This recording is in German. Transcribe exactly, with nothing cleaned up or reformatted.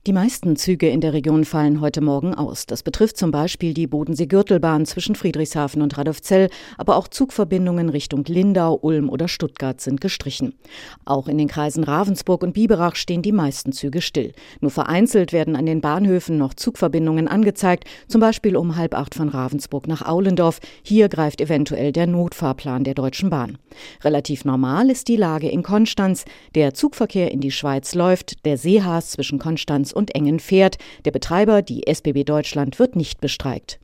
Die meisten Züge in der Region fallen heute Morgen aus. Das betrifft zum Beispiel die Bodensee-Gürtelbahn zwischen Friedrichshafen und Radolfzell, aber auch Zugverbindungen Richtung Lindau, Ulm oder Stuttgart sind gestrichen. Auch in den Kreisen Ravensburg und Biberach stehen die meisten Züge still. Nur vereinzelt werden an den Bahnhöfen noch Zugverbindungen angezeigt, zum Beispiel um halb acht von Ravensburg nach Aulendorf. Hier greift eventuell der Notfahrplan der Deutschen Bahn. Relativ normal ist die Lage in Konstanz. Der Zugverkehr in die Schweiz läuft, der Seehaas zwischen Konstanz und Engen fährt. Der Betreiber, die S B B Deutschland, wird nicht bestreikt.